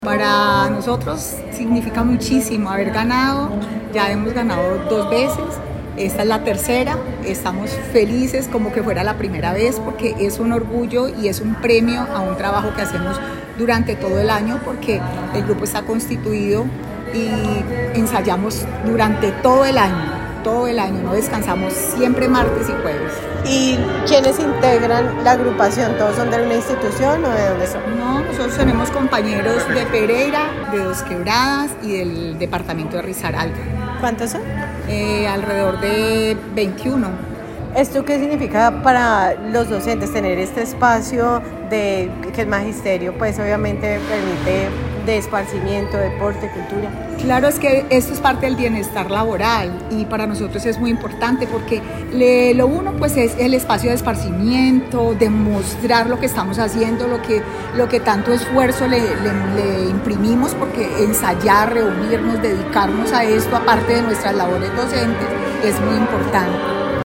Para nosotros significa muchísimo haber ganado, ya hemos ganado 2 veces, esta es la tercera, estamos felices como que fuera la primera vez porque es un orgullo y es un premio a un trabajo que hacemos durante todo el año porque el grupo está constituido y ensayamos durante todo el año, no descansamos, siempre martes y jueves. ¿Y quiénes integran la agrupación? ¿Todos son de una institución o de dónde son? No, nosotros tenemos compañeros de Pereira, de Dos Quebradas y del departamento de Risaralda. ¿Cuántos son? Alrededor de 21. ¿Esto qué significa para los docentes tener este espacio de que el magisterio pues obviamente permite de esparcimiento, deporte, cultura? Claro, es que esto es parte del bienestar laboral y para nosotros es muy importante porque lo uno pues es el espacio de esparcimiento, de mostrar lo que estamos haciendo, lo que tanto esfuerzo le imprimimos porque ensayar, reunirnos, dedicarnos a esto aparte de nuestras labores docentes es muy importante.